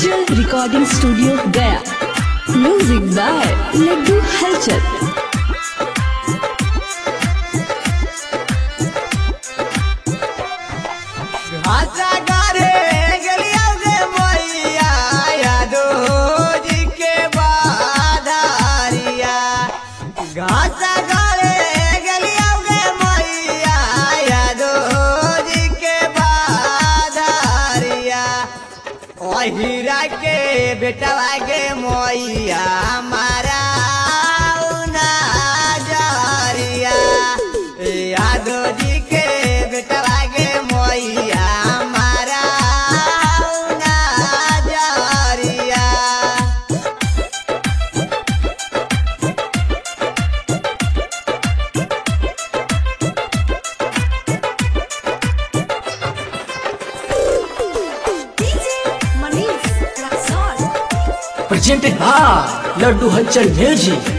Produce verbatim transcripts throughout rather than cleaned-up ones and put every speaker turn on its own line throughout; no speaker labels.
हलचल recording studio गया। Music by Laddu Halchal.
हीरा के बेटा गे मोइया मारा जारिया यादव जी के बेटा गे मोइया मारा जारिया।
presented by Laddu Halchal Music।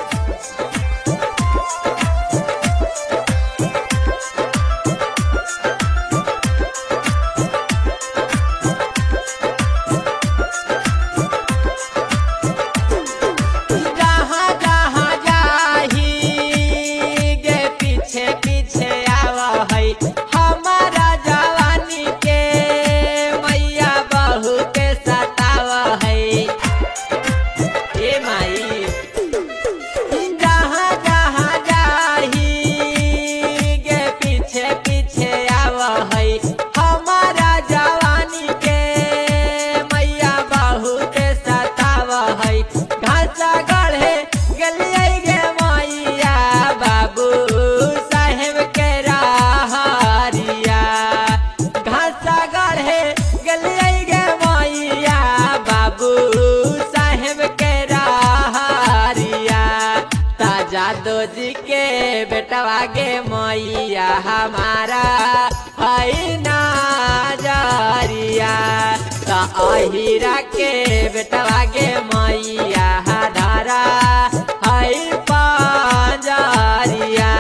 Jadav जी के बेटवा गे मैया हमारा है ना जारिया तो अहिरा के बेटवा गे मैया धारा है पांजरिया।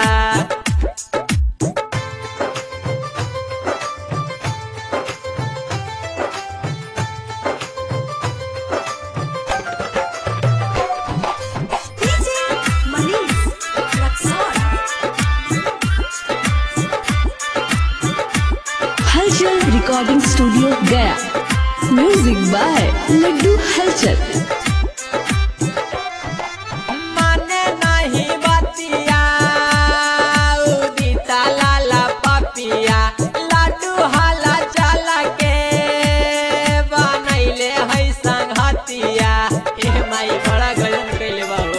हलचल रिकॉर्डिंग स्टूडियो गया। Music by Laddu Halchal.
माने नहीं बतिया उदिता लाला पपिया लड्डू हाला चला के बनैले है संगतिया। ए माई बड़ा गजन कैले बाबू।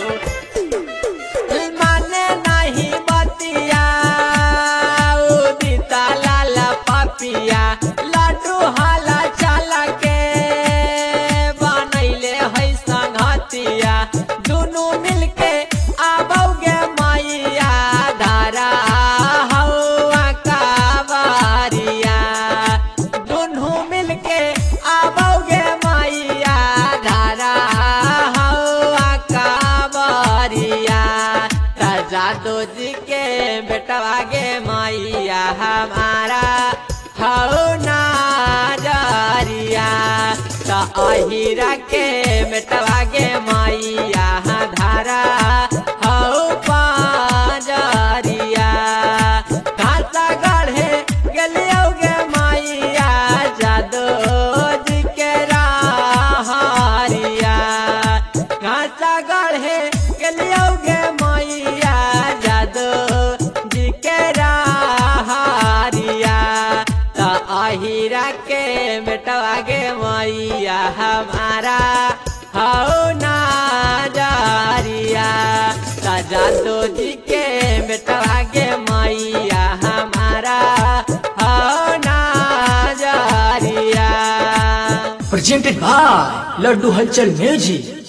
माने नहीं बतिया उदिता लाला पपिया लड्डू हाला चला के बनैले है संगतिया। दोनों मिलके आबोगे मैया धारा हवा कावरिया। दोनों मिलके आबोगे मैया धारा हवा कावरिया। जादव जी के बेटवा गे मैया हमारा हो ना जारिया तो अहिरा के बेटवा गे मैया धारा हो पांजरिया। घासा गढ़े गलियोगे मैया जादव जी के राहरिया। घासा गढ़े गलियोगे मैया जादव जी के राहरिया तो अहिरा के बेटवा गे मैया हमारा हो ना जारिया तो जादव जी के बेटवा गे मैया हमारा हो ना जारिया।
presented by Laddu Halchal Music।